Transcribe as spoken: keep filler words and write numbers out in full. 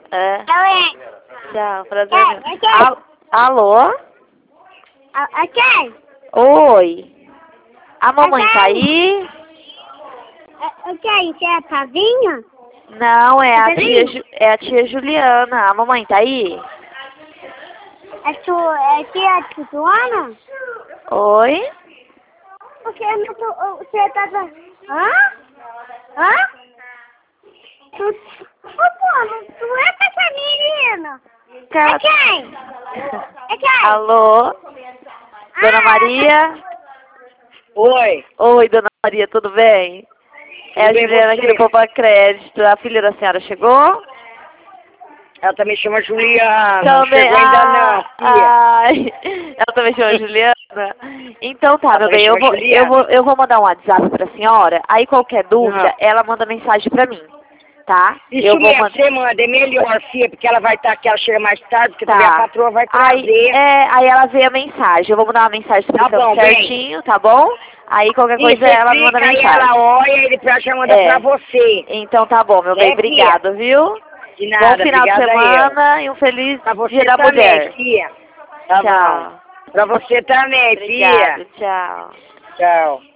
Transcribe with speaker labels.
Speaker 1: É.
Speaker 2: Oi.
Speaker 1: Tchau, prazer.
Speaker 2: É, é quem?
Speaker 1: Al Alô?
Speaker 2: É quem?
Speaker 1: Oi. A mamãe
Speaker 2: É
Speaker 1: tá
Speaker 2: quem?
Speaker 1: aí?
Speaker 2: É quem? Você é Tavinha?
Speaker 1: Não, é a
Speaker 2: É
Speaker 1: tia,
Speaker 2: Tavinha?
Speaker 1: Ju é a tia Juliana. A mamãe tá aí?
Speaker 2: É tu, é tia Tituana?
Speaker 1: Oi?
Speaker 2: Porque eu não tô, você tá... Hã? Hã? Tu, ô, pô, não, tu é com essa menina?
Speaker 1: Ca-
Speaker 2: É quem? É quem?
Speaker 1: Alô? Dona
Speaker 2: Ah,
Speaker 1: Maria?
Speaker 3: Oi,
Speaker 1: Oi, Dona Maria, tudo bem? É a
Speaker 3: tudo bem
Speaker 1: Juliana aqui do
Speaker 3: você?
Speaker 1: Poupa Crédito. A filha da senhora chegou?
Speaker 3: Ela também chama Juliana, não
Speaker 1: Também.
Speaker 3: chegou ainda não,
Speaker 1: Ah,
Speaker 3: filha.
Speaker 1: ai. Ela também chama Juliana? Então tá,
Speaker 3: Ela
Speaker 1: meu
Speaker 3: também
Speaker 1: bem, eu
Speaker 3: chama
Speaker 1: vou, eu
Speaker 3: Juliana.
Speaker 1: vou, eu vou mandar um WhatsApp pra senhora. Aí qualquer dúvida,
Speaker 3: Não.
Speaker 1: ela manda mensagem pra mim, tá?
Speaker 3: Isso
Speaker 1: Eu vou
Speaker 3: mesmo,
Speaker 1: mandar.
Speaker 3: você manda, é melhor, filha, porque ela vai estar aqui, ela chega mais tarde, porque também a
Speaker 1: Tá.
Speaker 3: patroa vai
Speaker 1: Aí,
Speaker 3: trazer.
Speaker 1: é, aí ela vê a mensagem. Eu vou mandar uma mensagem
Speaker 3: Tá
Speaker 1: explicando
Speaker 3: bom, bem.
Speaker 1: certinho, tá bom? Aí qualquer
Speaker 3: Isso,
Speaker 1: coisa ela me manda
Speaker 3: explica, aí
Speaker 1: mensagem.
Speaker 3: ela olha e depois já manda pra
Speaker 1: É.
Speaker 3: você.
Speaker 1: Então tá bom, meu bem.
Speaker 3: Né, filha?
Speaker 1: Obrigado, viu?
Speaker 3: De
Speaker 1: Bom
Speaker 3: nada,
Speaker 1: final de
Speaker 3: obrigada eu.
Speaker 1: semana e um feliz
Speaker 3: Pra
Speaker 1: Dia
Speaker 3: você
Speaker 1: da
Speaker 3: também,
Speaker 1: Mulher.
Speaker 3: filha. Tá bom.
Speaker 1: Tchau.
Speaker 3: Pra você também,
Speaker 1: Obrigado,
Speaker 3: filha.
Speaker 1: tchau.
Speaker 3: Tchau.